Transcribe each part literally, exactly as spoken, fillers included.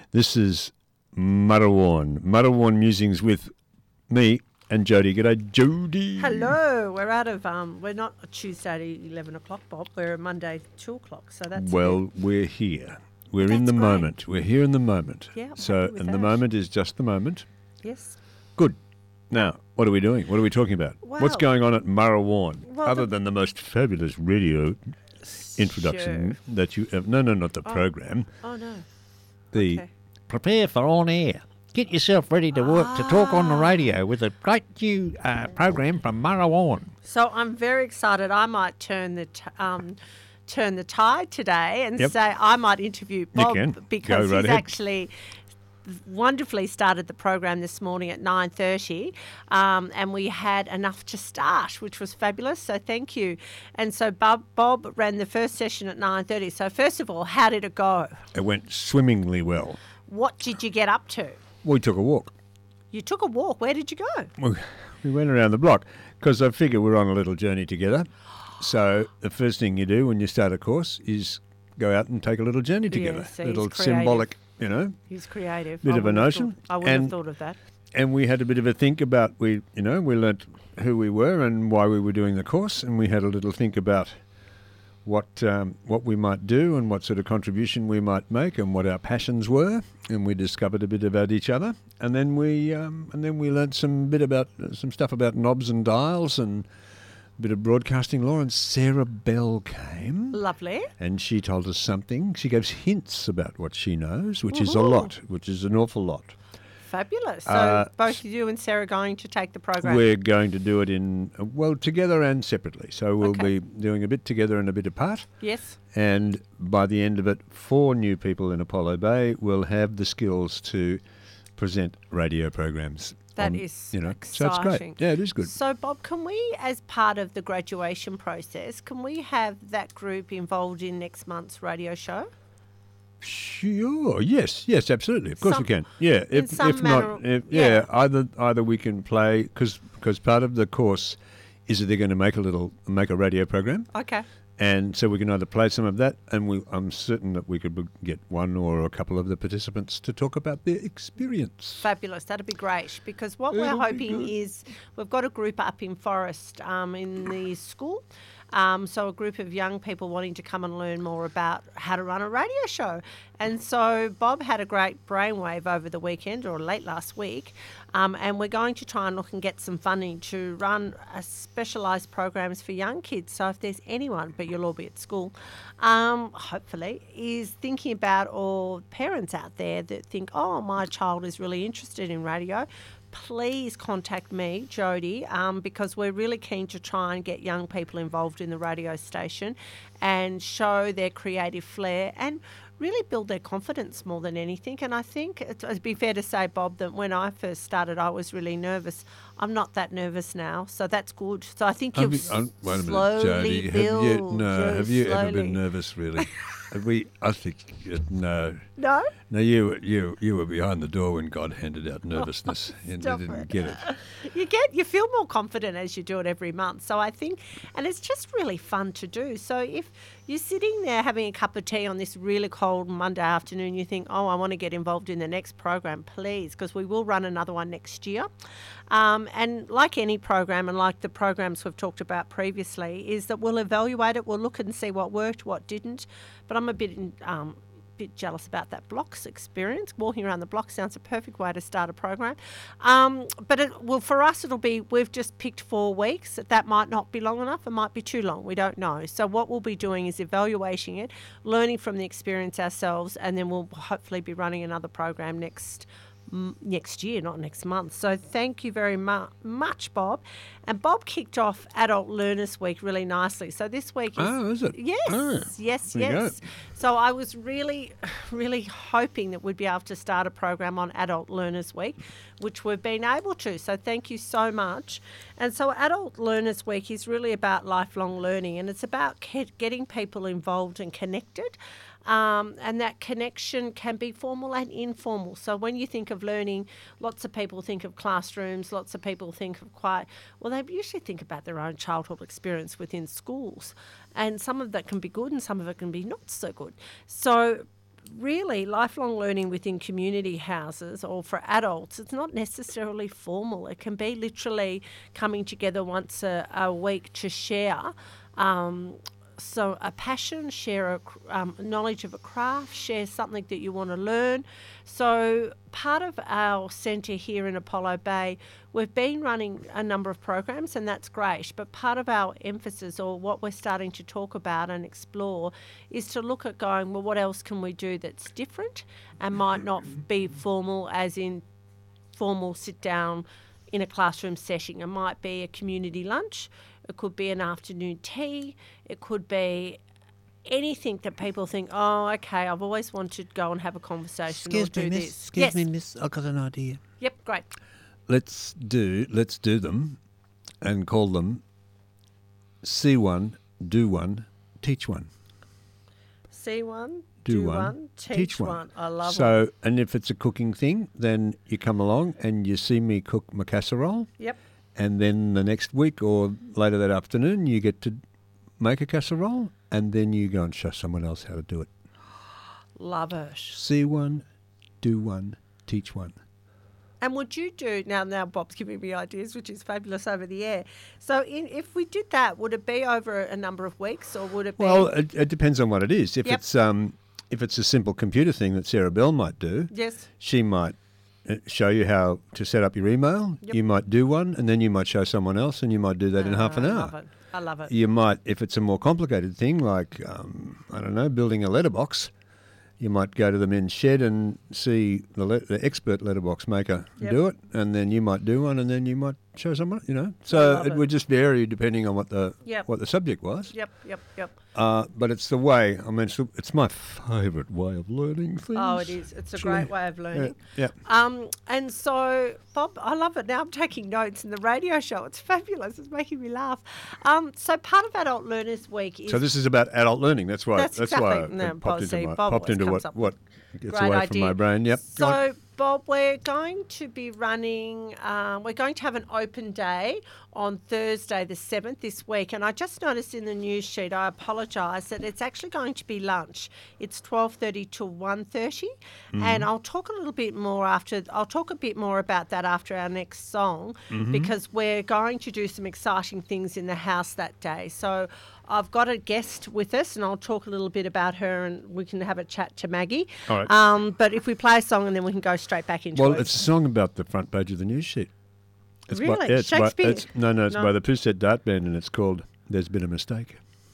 This is Murrawarn. Murrawarn Musings with me and Jody. G'day, Jody. Hello. We're out of, um, we're not a Tuesday at eleven o'clock, Bob. We're a Monday two o'clock, so that's Well, good. we're here. We're That's in the great. moment. We're here in the moment. Yeah, I'm so, happy with and the that. moment is just the moment. Yes. Good. Now, what are we doing? What are we talking about? Well- What's going on at Murrawarn? Well, other the- than the most fabulous radio introduction that you have. No, no, not the Oh. program. Oh, no. The Okay. Prepare for on air. Get yourself ready to work to talk on the radio with a great new uh, program from Murrawarn. So I'm very excited. I might turn the t- um, turn the tide today and Yep. say I might interview Bob can. Go because right he's ahead. actually wonderfully started the program this morning at nine thirty, um, and we had enough to start, which was fabulous. So thank you. And so Bob, Bob ran the first session at nine thirty. So first of all, how did it go? It went swimmingly well. What did you get up to? We took a walk. You took a walk. Where did you go? We, we went around the block because I figure we're on a little journey together. So the first thing you do when you start a course is go out and take a little journey together. Yes, he's little creative. symbolic, you know. He's creative. Bit I of a wouldn't have notion. thought- I wouldn't And- have thought of that. And we had a bit of a think about, we, you know, we learnt who we were and why we were doing the course, and we had a little think about what um, what we might do and what sort of contribution we might make and what our passions were, and we discovered a bit about each other, and then we um, and then we learnt some bit about uh, some stuff about knobs and dials and a bit of broadcasting law. And Sarah Bell came. Lovely. And she told us something. She gave us hints about what she knows, which is a Woohoo. lot, which is an awful lot. Fabulous. So Uh, both you and Sarah are going to take the program. We're going to do it in, uh, well, together and separately. So we'll Okay. be doing a bit together and a bit apart. Yes. And by the end of it, four new people in Apollo Bay will have the skills to present radio programs. That on, is you know, so it's exciting. great. Yeah, it is good. So, Bob, can we, as part of the graduation process, can we have that group involved in next month's radio show? Sure. Yes. Yes. Absolutely. Of course Some- we can. Yeah. in If some if manner- not, if, yeah. yeah. Either either we can play because because part of the course is that they're going to make a little make a radio program, Okay. and so we can either play some of that, and we I'm certain that we could b- get one or a couple of the participants to talk about their experience. Fabulous. That'd be great because what It'll we're be hoping good. is we've got a group up in Forest um, in the school. Um, so a group of young people wanting to come and learn more about how to run a radio show. And so Bob had a great brainwave over the weekend or late last week. Um, and we're going to try and look and get some funding to run a specialised programs for young kids. So if there's anyone, but you'll all be at school, um, hopefully, is thinking about, or parents out there that think, oh, my child is really interested in radio, please contact me, Jody, um, because we're really keen to try and get young people involved in the radio station and show their creative flair and really build their confidence more than anything. And I think it- it'd be fair to say, Bob, that when I first started, I was really nervous. I'm not that nervous now, so that's good. So I think Have you've you- um, wait a minute, slowly Jody. Have build. you, no, Joe, have you ever slowly. been nervous? Really? Have we? I think uh, no. No? No, you you you were behind the door when God handed out nervousness, and you Stop didn't it. get it. You get you feel more confident as you do it every month. So I think, and it's just really fun to do. So if you're sitting there having a cup of tea on this really cold Monday afternoon, you think, oh, I want to get involved in the next program, please, because we will run another one next year. Um, and like any program, and like the programs we've talked about previously, is that we'll evaluate it, we'll look and see what worked, what didn't. But I'm a bit um, bit jealous about that blocks experience. Walking around the block sounds a perfect way to start a program. Um, but it, well, for us, it'll be, we've just picked four weeks. That might not be long enough. It might be too long. We don't know. So what we'll be doing is evaluating it, learning from the experience ourselves, and then we'll hopefully be running another program next m- next year, not next month. So thank you very mu- much, Bob. And Bob kicked off Adult Learners Week really nicely. So this week is... Oh, is it? Yes, Oh, yes, there you yes. So I was really, really hoping that we'd be able to start a program on Adult Learners Week, which we've been able to. So thank you so much. And so Adult Learners Week is really about lifelong learning, and it's about ke- getting people involved and connected. Um, and that connection can be formal and informal. So when you think of learning, lots of people think of classrooms, lots of people think of quite, well, they usually think about their own childhood experience within schools. And some of that can be good and some of it can be not so good. So really, lifelong learning within community houses or for adults, it's not necessarily formal. It can be literally coming together once a, a week to share um, so a passion, share a um, knowledge of a craft, share something that you want to learn. So part of our centre here in Apollo Bay, we've been running a number of programs, and that's great, but part of our emphasis, or what we're starting to talk about and explore, is to look at going, well, what else can we do that's different and might not be formal, as in formal sit down in a classroom setting. It might be a community lunch, it could be an afternoon tea, it could be anything that people think, oh, okay, I've always wanted to go and have a conversation Excuse or do me, miss. this. Excuse yes. me, miss. I've got an idea. Yep, great. Let's do let's do them and call them see one, do one, teach one. See one, Do, do one, one, teach, teach one. one. I love so, it. and if it's a cooking thing, then you come along and you see me cook my casserole, Yep. and then the next week or later that afternoon you get to make a casserole, and then you go and show someone else how to do it. Love it. See one, do one, teach one. And would you do, now now Bob's giving me ideas, which is fabulous over the air. So in, if we did that, would it be over a number of weeks, or would it be... Well, it, it depends on what it is. If Yep. it's um, if it's a simple computer thing that Sarah Bell might do, Yes. she might uh, show you how to set up your email. Yep. You might do one, and then you might show someone else, and you might do that in half an I hour. love it. I love it. You might, if it's a more complicated thing like, um, I don't know, building a letterbox, you might go to the men's shed and see the, le- the expert letterbox maker Yep. do it, and then you might do one, and then you might show someone, you know. So love it, it. would just vary depending on what the Yep. what the subject was. Yep, yep, yep. Uh, but it's the way, I mean, it's, the- it's my favourite way of learning things. Oh, it is. It's a Actually, great way of learning. Yeah. Um, and so, Bob, I love it. Now I'm taking notes in the radio show. It's fabulous. It's making me laugh. Um, so part of Adult Learners Week is... So this is about adult learning. That's why. That's That's, why exactly- no, it popped see, into my, Bob popped always into comes what up what gets Great away idea. from my brain. Yep. Go on. So, Bob, we're going to be running, um, we're going to have an open day on Thursday the seventh this week. And I just noticed in the news sheet, I apologise, that it's actually going to be lunch. It's twelve thirty to one thirty. Mm-hmm. And I'll talk a little bit more after, I'll talk a bit more about that after our next song, Mm-hmm. because we're going to do some exciting things in the house that day. So I've got a guest with us, and I'll talk a little bit about her, and we can have a chat to Maggie. All right. Um, but if we play a song, and then we can go straight back into Well, it. it's a song about the front page of the news sheet. It's Really? By, yeah, it's by, Shakespeare? it's, no, no, it's No. by the Poussette Dart Band, and it's called "There's Been a Mistake."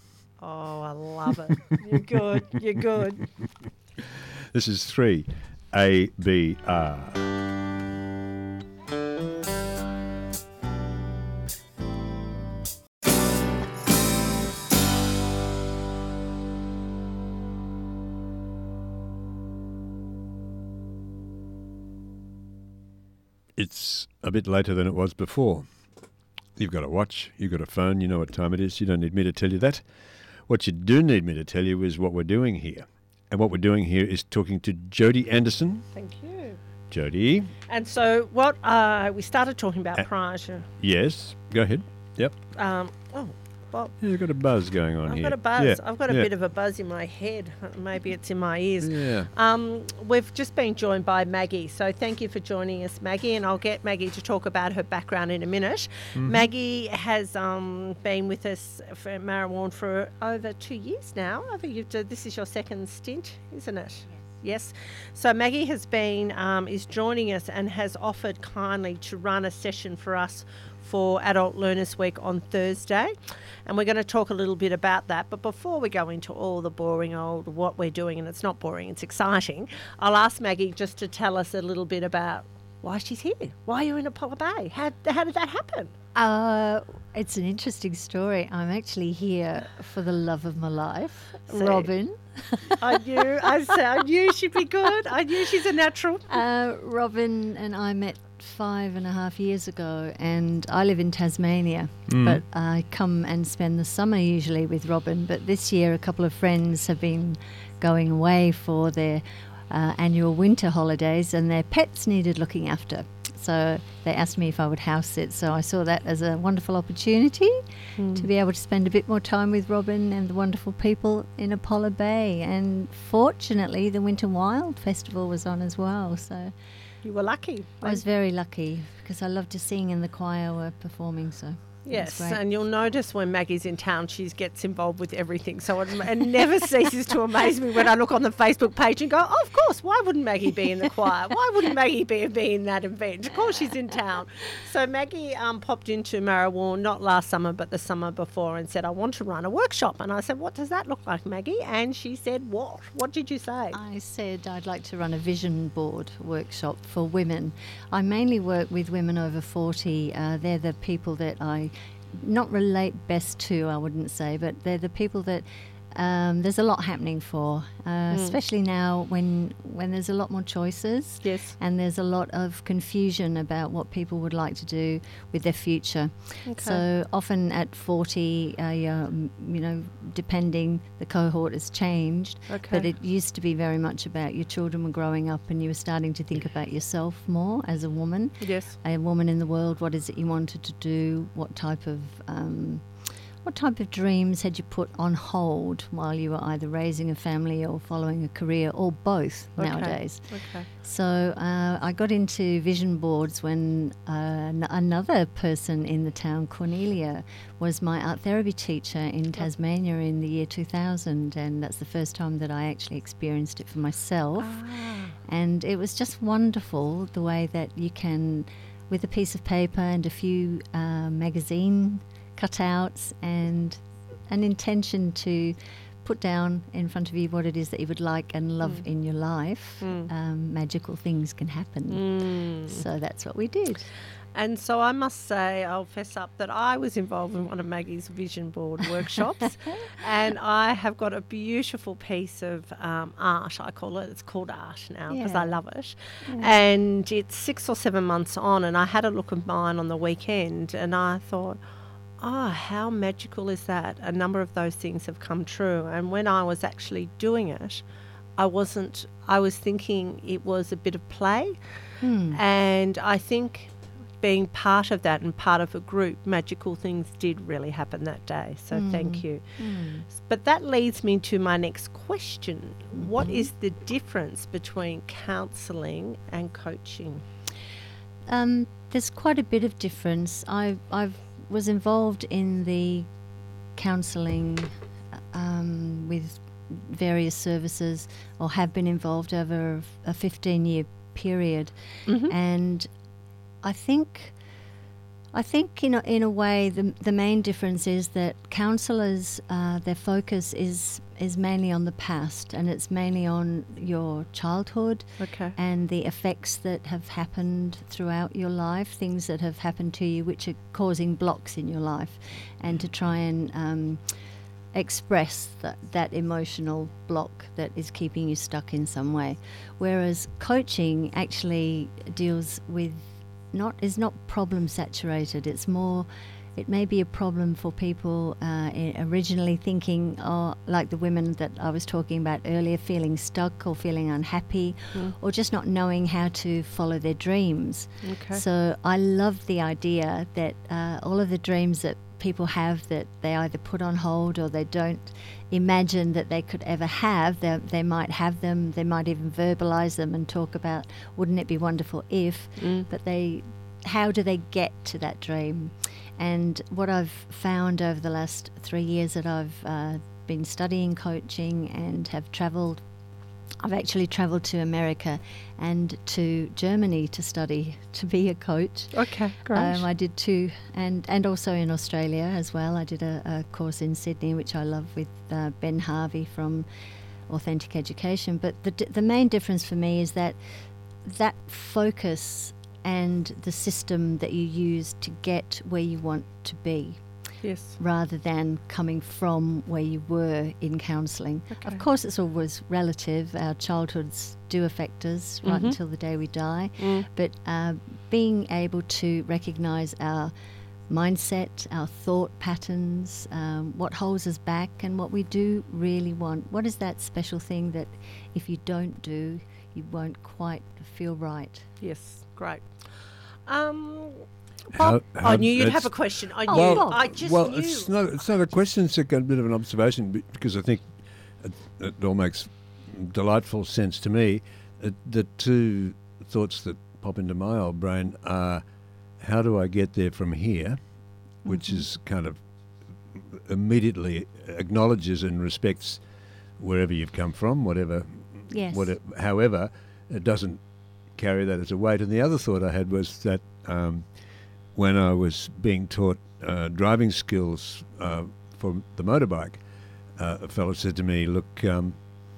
Oh, I love it. You're good. You're good. This is three A B R. It's a bit later than it was before. You've got a watch, you've got a phone, you know what time it is. You don't need me to tell you that. What you do need me to tell you is what we're doing here. And what we're doing here is talking to Jodie Anderson. Thank you. Jodie, And so, what uh, we started talking about Uh, prior to. yes, go ahead. Yep. Um, oh, Bob. Yeah, you've got a buzz going on I've here. got a buzz. Yeah, I've got a yeah. bit of a buzz in my head. Maybe it's in my ears. Yeah. Um, we've just been joined by Maggie. So thank you for joining us, Maggie. And I'll get Maggie to talk about her background in a minute. Mm-hmm. Maggie has um, been with us for Marrawarn for over two years now. I think you've done, this is your second stint, isn't it? Yes. Yes. So Maggie has been um, is joining us and has offered kindly to run a session for us for Adult Learners Week on Thursday, and we're going to talk a little bit about that. But before we go into all the boring old what we're doing, and it's not boring, it's exciting, I'll ask Maggie just to tell us a little bit about why she's here, why you're in Apollo Bay. How, how did that happen? Uh, it's an interesting story. I'm actually here for the love of my life, See. Robin. I knew, I, said, I knew she'd be good. I knew she's a natural. Uh, Robin and I met five and a half years ago, and I live in Tasmania, but I come and spend the summer usually with Robin. But this year, a couple of friends have been going away for their uh, annual winter holidays, and their pets needed looking after. So they asked me if I would house sit. So I saw that as a wonderful opportunity mm. to be able to spend a bit more time with Robin and the wonderful people in Apollo Bay. And fortunately, the Winter Wild Festival was on as well. So you were lucky. I was very lucky because I loved to sing and the choir were performing. So. Yes, and you'll notice when Maggie's in town, she gets involved with everything. So it, it never ceases to amaze me when I look on the Facebook page and go, oh, of course, why wouldn't Maggie be in the choir? Why wouldn't Maggie be, be in that event? Of course she's in town. So Maggie um, popped into Marrawong, not last summer, but the summer before, and said, I want to run a workshop. And I said, what does that look like, Maggie? And she said, what? What did you say? I said I'd like to run a vision board workshop for women. I mainly work with women over forty. Uh, they're the people that I not relate best to, I wouldn't say, but they're the people that um, there's a lot happening for, uh, mm. especially now when when there's a lot more choices. Yes. And there's a lot of confusion about what people would like to do with their future. Okay. So often at forty, uh, you know, depending, the cohort has changed. Okay. But it used to be very much about your children were growing up and you were starting to think about yourself more as a woman. Yes. A woman in the world, what is it you wanted to do? What type of... Um, What type of dreams had you put on hold while you were either raising a family or following a career, or both okay. nowadays? Okay. So uh, I got into vision boards when uh, n- another person in the town, Cornelia, was my art therapy teacher in Tasmania in the year two thousand, and that's the first time that I actually experienced it for myself. Ah. And it was just wonderful the way that you can, with a piece of paper and a few uh, magazine cutouts and an intention to put down in front of you what it is that you would like and love mm. in your life, mm. um, magical things can happen. Mm. So that's what we did. And so I must say, I'll fess up that I was involved in one of Maggie's vision board workshops, and I have got a beautiful piece of um, art, I call it. It's called art now because Yeah. I love it. Yeah. And it's six or seven months on, and I had a look at mine on the weekend, and I thought, oh, how magical is that? A number of those things have come true. And when I was actually doing it, I wasn't, I was thinking it was a bit of play. Hmm. And I think being part of that and part of a group, magical things did really happen that day. So Mm. thank you. Mm. But that leads me to my next question. Mm-hmm. What is the difference between counselling and coaching? Um, there's quite a bit of difference. I I've was involved in the counselling um, with various services, or have been involved over a fifteen-year period, Mm-hmm. and I think I think in a, in a way the the main difference is that counsellors, uh, their focus is is mainly on the past, and it's mainly on your childhood Okay. and the effects that have happened throughout your life, things that have happened to you which are causing blocks in your life, and to try and um, express that, that emotional block that is keeping you stuck in some way. Whereas coaching actually deals with not is not problem saturated. It's more, it may be a problem for people uh, i- originally thinking, oh, like the women that I was talking about earlier, feeling stuck or feeling unhappy, Mm. or just not knowing how to follow their dreams. Okay. So I love the idea that uh, all of the dreams that people have that they either put on hold or they don't imagine that they could ever have, they, they might have them, they might even verbalize them and talk about, wouldn't it be wonderful if, Mm. but they, how do they get to that dream? And what I've found over the last three years that I've uh, been studying coaching and have travelled, I've actually travelled to America and to Germany to study to be a coach. Okay, great. Um, I did two, and, and also in Australia as well. I did a, a course in Sydney, which I love, with uh, Ben Harvey from Authentic Education. But the d- the main difference for me is that that focus and the system that you use to get where you want to be, yes. rather than coming from where you were in counselling. Okay. Of course, it's always relative. Our childhoods do affect us right Mhm. until the day we die. Mm. But uh, being able to recognise our mindset, our thought patterns, um, what holds us back, and what we do really want. What is that special thing that if you don't do, you won't quite feel right? Yes, great. Um, How- Bob, how- I knew you'd that's- have a question. I knew. Well- I just well, knew. it's not. It's not a question. It's a kind of bit of an observation be- because I think it, it all makes delightful sense to me. Uh, the two thoughts that pop into my old brain are, how do I get there from here, which Mm-hmm. is kind of immediately acknowledges and respects wherever you've come from, whatever, Yes. whatever. However, it doesn't carry that as a weight. And the other thought I had was that. Um, when I was being taught uh, driving skills uh, for the motorbike, uh, a fellow said to me, look, um,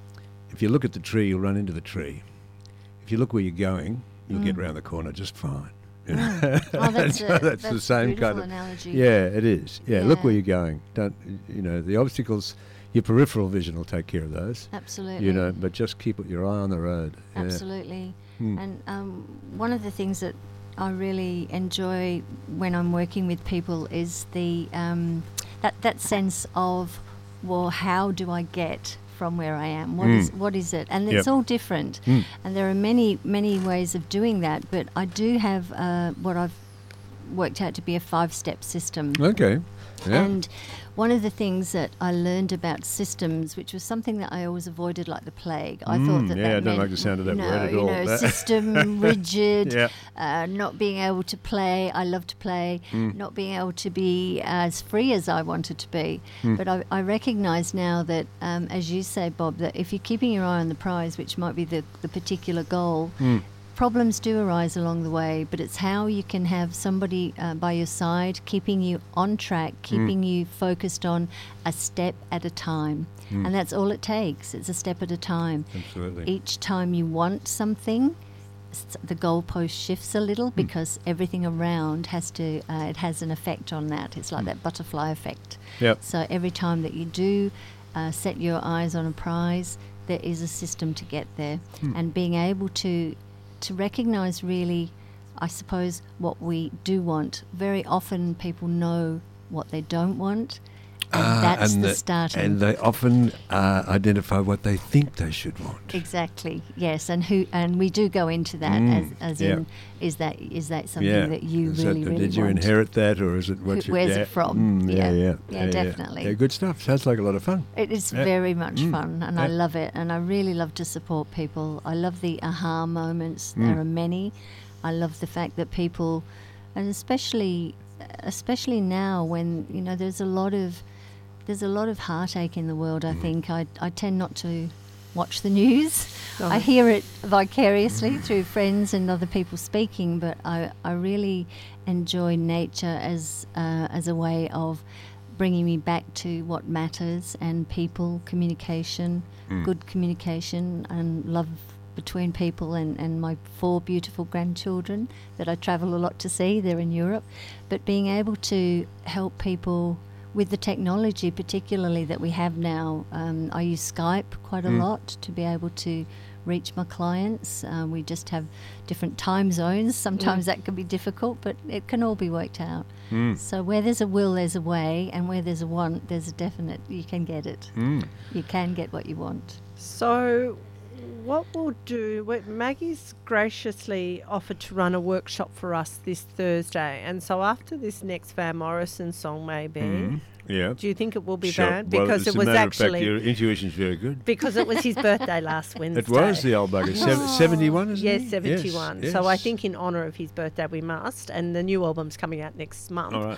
if you look at the tree, you'll run into the tree. If you look where you're going, you'll get round the corner just fine. You know? Oh, that's, So a, that's that's the same a beautiful kind of analogy. Yeah, it is. Yeah, look Yeah. where you're going. Don't, you know, the obstacles, your peripheral vision will take care of those, Absolutely. you know, but just keep your eye on the road. Yeah. Absolutely. Hmm. And um, one of the things that I really enjoy when I'm working with people is the um, that that sense of, well, how do I get from where I am? What Mm. is what is it? And Yep. it's all different. Mm. And there are many many ways of doing that. But I do have uh, what I've worked out to be a five-step system. Okay. Yeah. And one of the things that I learned about systems, which was something that I always avoided like the plague, I Mm, thought that yeah, that I don't meant, like the sound of that no, word at you all. know, That- system, rigid, Yeah. uh, not being able to play. I love to play, Mm. not being able to be as free as I wanted to be. Mm. But I, I recognise now that, um, as you say, Bob, that if you're keeping your eye on the prize, which might be the, the particular goal, Mm. problems do arise along the way, but it's how you can have somebody uh, by your side, keeping you on track, keeping you focused on a step at a time. Mm. And that's all it takes. It's a step at a time. Absolutely. Each time you want something, s- the goalpost shifts a little because everything around has to, uh, it has an effect on that. It's like that butterfly effect. Yep. So every time that you do uh, set your eyes on a prize, there is a system to get there. And being able to to recognise really, I suppose, what we do want. Very often people know what they don't want, and Ah, that's and the, the- starting. And they often uh, identify what they think they should want. Exactly. Yes, and who and we do go into that Mm, as, as yeah. in is that is that something Yeah. that you Is really that- really did you want? inherit that, or is it what Who- you? where's yeah. it from? Mm, Yeah. yeah, Yeah, yeah, definitely. Yeah, good stuff. Sounds like a lot of fun. It is Yeah. very much Mm. fun, and I Yeah. love it. And I really love to support people. I love the aha moments. Mm. There are many. I love the fact that people, and especially, especially now when you know there's a lot of there's a lot of heartache in the world. I Mm. think I I tend not to watch the news. Oh. I hear it vicariously through friends and other people speaking, but I I really enjoy nature as uh, as a way of bringing me back to what matters and people, communication, good communication and love between people and, and my four beautiful grandchildren that I travel a lot to see. They're in Europe. But being able to help people with the technology particularly that we have now, um, I use Skype quite a Mm. lot to be able to reach my clients. Uh, we just have different time zones. Sometimes that can be difficult, but it can all be worked out. Mm. So where there's a will, there's a way, and where there's a want, there's a definite, you can get it. Mm. You can get what you want. So, what we'll do, we- Maggie's graciously offered to run a workshop for us this Thursday. And so, after this next Van Morrison song, maybe, Mm. Yeah. do you think it will be Sure. Van? Well, Because as it a was matter actually. Of fact, your intuition's very good. because it was his birthday last Wednesday. It was the old bugger. Sev- seventy-one, isn't Yes, it? seventy-one. Yes, So I yes. think in honour of his birthday we must, and the new album's coming out next month. All right.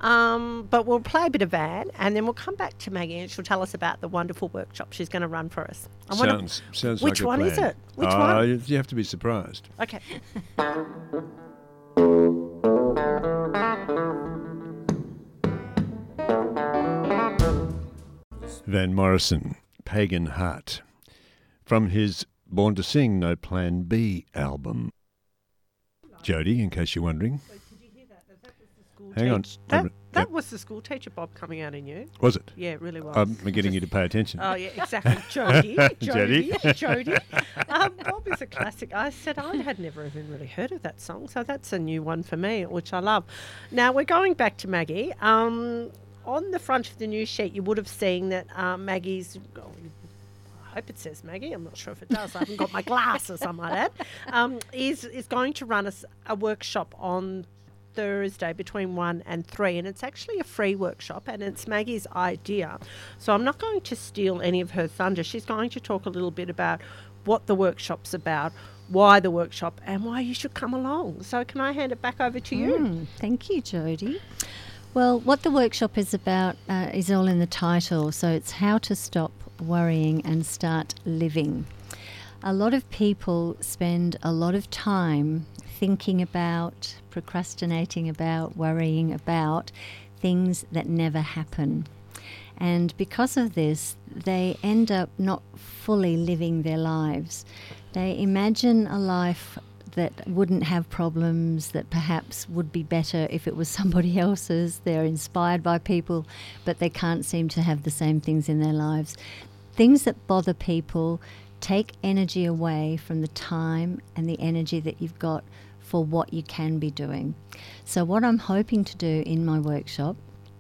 Um, but we'll play a bit of Van, and then we'll come back to Maggie, and she'll tell us about the wonderful workshop she's going to run for us. I wanna- Sounds, sounds Which like a one is plan. it? Which Uh, one? You you have to be surprised. Okay. Van Morrison, Pagan Heart, from his Born to Sing No Plan B album. Jody, in case you're wondering. Hang on. That, I'm- that yep. was the school teacher Bob coming out in you. Was it? Yeah, it really was. I'm getting you to pay attention. Oh, yeah, exactly. Jody. Jody. Jody. Jody. Um, Bob is a classic. I said I had never even really heard of that song, so that's a new one for me, which I love. Now, we're going back to Maggie. Um, on the front of the news sheet, you would have seen that uh, Maggie's... oh, hope it says Maggie, I'm not sure if it does, I haven't got my glass or something like that, um, is, is going to run us a workshop on Thursday between one and three, and it's actually a free workshop and it's Maggie's idea. So I'm not going to steal any of her thunder. She's going to talk a little bit about what the workshop's about, why the workshop, and why you should come along. So can I hand it back over to you? Mm, thank you, Jodie. Well, what the workshop is about uh, is all in the title. So it's how to stop worrying and start living. A lot of people spend a lot of time thinking about, procrastinating about, worrying about things that never happen. And because of this, they end up not fully living their lives. They imagine a life that wouldn't have problems, that perhaps would be better if it was somebody else's. They're inspired by people, but they can't seem to have the same things in their lives. Things that bother people take energy away from the time and the energy that you've got for what you can be doing. So what I'm hoping to do in my workshop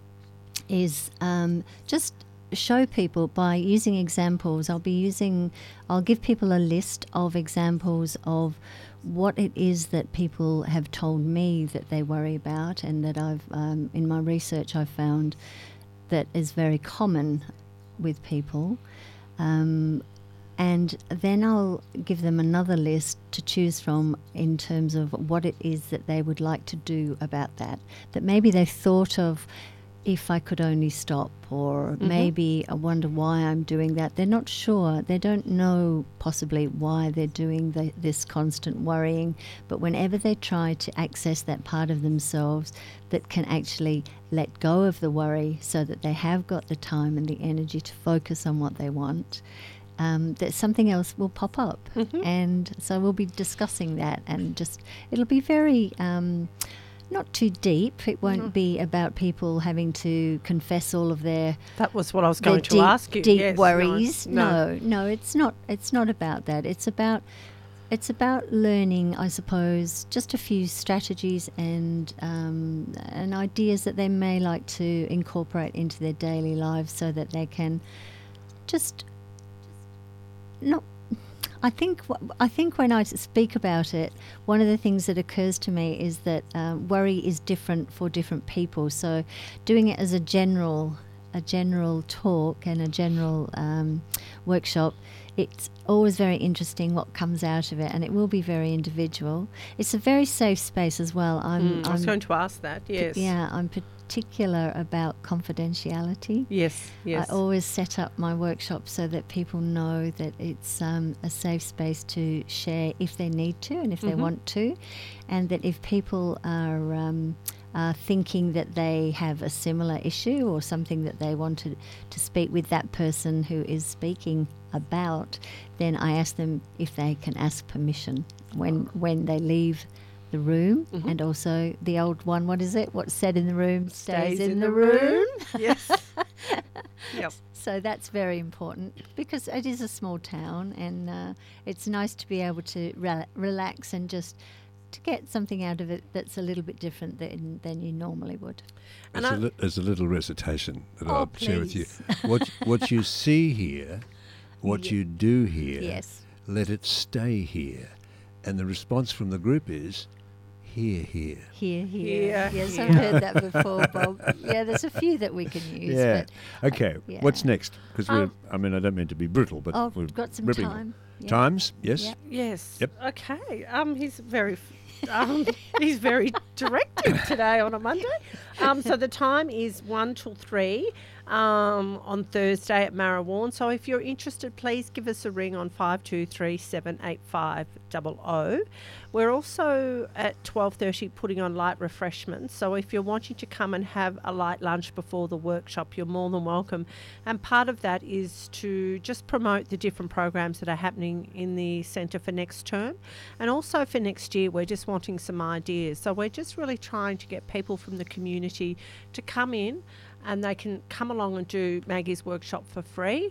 is um, just show people by using examples. I'll be using, I'll give people a list of examples of what it is that people have told me that they worry about, and that I've, um, in my research, I've found that is very common with people. Um, and then I'll give them another list to choose from in terms of what it is that they would like to do about that, that maybe they've thought of, if I could only stop, or mm-hmm. maybe I wonder why I'm doing that. They're not sure. They don't know possibly why they're doing the, this constant worrying. But whenever they try to access that part of themselves that can actually let go of the worry so that they have got the time and the energy to focus on what they want, um, that something else will pop up. Mm-hmm. And so we'll be discussing that, and just, it'll be very... Um, not too deep. It won't mm. be about people having to confess all of their that was what I was going to deep, ask you deep yes, worries. No, no, no, it's not. It's not about that. It's about it's about learning, I suppose, just a few strategies and um, and ideas that they may like to incorporate into their daily lives, so that they can just not. I think I think when I speak about it, one of the things that occurs to me is that um, worry is different for different people. So, doing it as a general, a general talk and a general um, workshop, it's always very interesting what comes out of it, and it will be very individual. It's a very safe space as well. I'm, mm, I was I'm, going to ask that. Yes. Yeah, I'm particular about confidentiality. Yes, yes. I always set up my workshop so that people know that it's um, a safe space to share if they need to and if mm-hmm. they want to, and that if people are um, uh, thinking that they have a similar issue or something that they want to, to speak with that person who is speaking about, then I ask them if they can ask permission when when they leave the room. Mm-hmm. And also the old one, what is it? What's said in the room stays, stays in, in the, the room. room. Yes. Yep. So that's very important, because it is a small town, and uh, it's nice to be able to re- relax and just to get something out of it that's a little bit different than, than you normally would. As a, li- as a little recitation that oh, I'll please. share with you. What, what you see here, what yeah. you do here, yes. let it stay here. And the response from the group is, here, here. Here, here. Here, yes, here. I've heard that before, Bob. Yeah, there's a few that we can use. Yeah. But Okay, uh, yeah. what's next? Because Um, we're, I mean, I don't mean to be brutal, but oh, we're we've got some ripping time. Yeah. Times, yes? Yep. Yes. Yep. Okay. Um, he's very, um, he's very directive today on a Monday. Um, so the time is one till three. Um, on Thursday at Marrawarn. So if you're interested, please give us a ring on five two three seven eight five zero zero. We're also at twelve thirty putting on light refreshments. So if you're wanting to come and have a light lunch before the workshop, you're more than welcome. And part of that is to just promote the different programs that are happening in the centre for next term. And also for next year, we're just wanting some ideas. So we're just really trying to get people from the community to come in, and they can come along and do Maggie's workshop for free,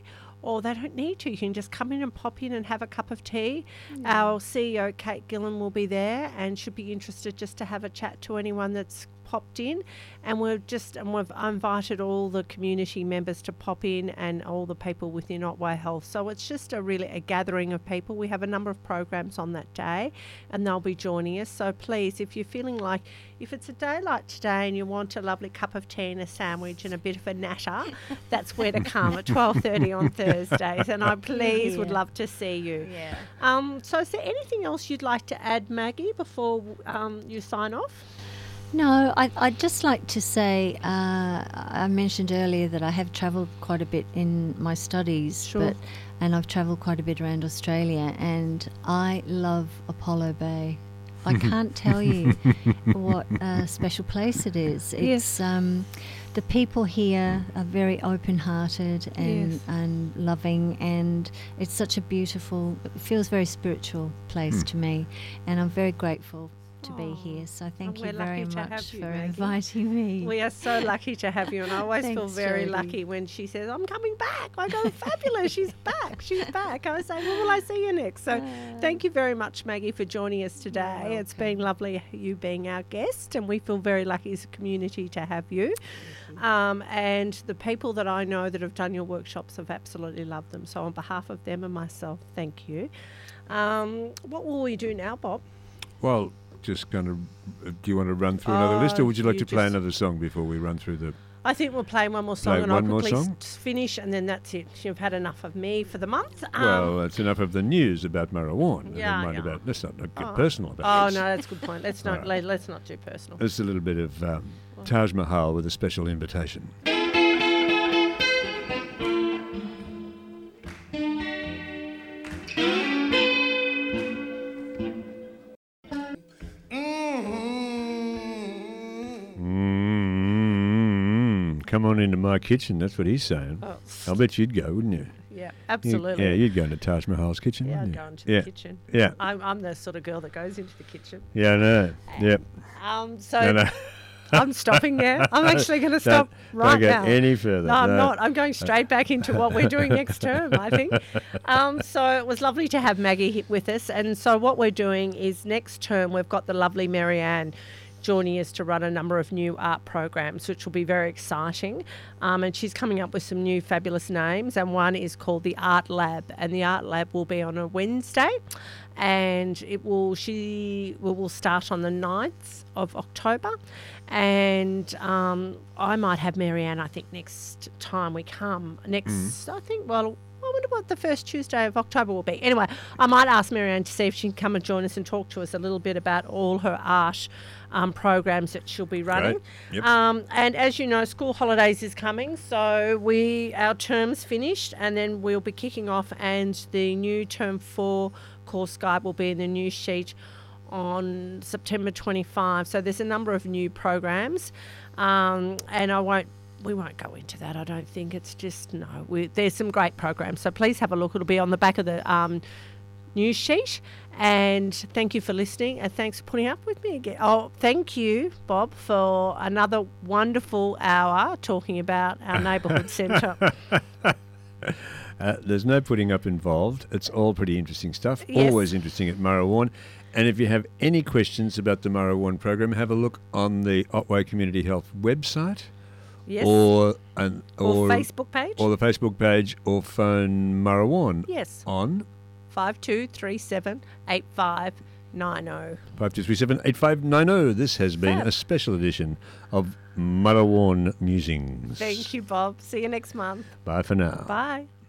or they don't need to. You can just come in and pop in and have a cup of tea. Our C E O, Kate Gillen, will be there and should be interested just to have a chat to anyone that's popped in, and we've just and we've invited all the community members to pop in and all the people within Otway Health. So it's just a really a gathering of people. We have a number of programs on that day and they'll be joining us. So please, if you're feeling like, if it's a day like today and you want a lovely cup of tea and a sandwich and a bit of a natter, that's where to come at twelve thirty on Thursdays, and I please Yeah. would love to see you. Yeah. Um, so is there anything else you'd like to add, Maggie, before um, you sign off? No, I, I'd just like to say, uh, I mentioned earlier that I have travelled quite a bit in my studies, Sure. but and I've travelled quite a bit around Australia, and I love Apollo Bay. I can't tell you what a special place it is. It's Yes. um, the people here are very open-hearted and Yes. and loving, and it's such a beautiful, it feels very spiritual place to me, and I'm very grateful to be Aw. here. So thank we're you very lucky to have much you, for Maggie. inviting me. We are so lucky to have you, and I always feel Thanks, very Jodie. lucky when she says, I'm coming back. I go, fabulous, she's back, she's back. I say, when will I see you next? So thank you very much, Maggie, for joining us today. It's been lovely you being our guest, and we feel very lucky as a community to have you. Um, and the people that I know that have done your workshops have absolutely loved them. So on behalf of them and myself, thank you. Um, what will we do now, Bob? Well, just kind of, uh, do you want to run through another list, or Oh, would you like you to play just- another song before we run through the... I think we'll play one more song, Play and one I'll more quickly song? s- finish, and then that's it. You've had enough of me for the month. Um, well, that's enough of the news about Marawan. Yeah, Never mind yeah. about, let's not get Oh. personal Oh about no, this. that's a good point. Let's not All let, let's not do personal. It's a little bit of um, Taj Mahal with a special invitation. Mm, come on into my kitchen. That's what he's saying. Oh, I'll bet you'd go, wouldn't you? yeah, You- absolutely. yeah, you'd go into Taj Mahal's kitchen, Yeah, I'd wouldn't go you? into yeah. the kitchen. Yeah. I'm, I'm the sort of girl that goes into the kitchen. Yeah, I know. Yep. Um, so No, no. I'm stopping there. I'm actually going to stop don't, right don't go now. any further. No, I'm No. not. I'm going straight back into what we're doing next term, I think. Um, so it was lovely to have Maggie he- with us. And so what we're doing is next term we've got the lovely Marianne joining us to run a number of new art programs, which will be very exciting. Um, and she's coming up with some new fabulous names. And one is called the Art Lab. And the Art Lab will be on a Wednesday. And it will she will, will start on the ninth of October. And um, I might have Marianne, I think, next time we come. Next, I think, well, I wonder what the first Tuesday of October will be. Anyway, I might ask Marianne to see if she can come and join us and talk to us a little bit about all her art um, programs that she'll be running. Yep. Um, and as you know, school holidays is coming, so we our term's finished, and then we'll be kicking off, and the new term four course guide will be in the news sheet on September twenty-fifth. So there's a number of new programs, um, and I won't. We won't go into that. I don't think it's just no. We, there's some great programs, so please have a look. It'll be on the back of the um, news sheet. And thank you for listening, and thanks for putting up with me again. Oh, thank you, Bob, for another wonderful hour talking about our neighbourhood centre. Uh, there's no putting up involved. It's all pretty interesting stuff. Yes. Always interesting at Murrawarn. And if you have any questions about the Murrawarn program, have a look on the Otway Community Health website, Yes. or an, or or Facebook page. or the Facebook page, or phone Murrawarn yes. on five two three seven eight five nine zero. five two three seven eight five nine zero. This has been Fab. a special edition of Murrawarn Musings. Thank you, Bob. See you next month. Bye for now. Bye.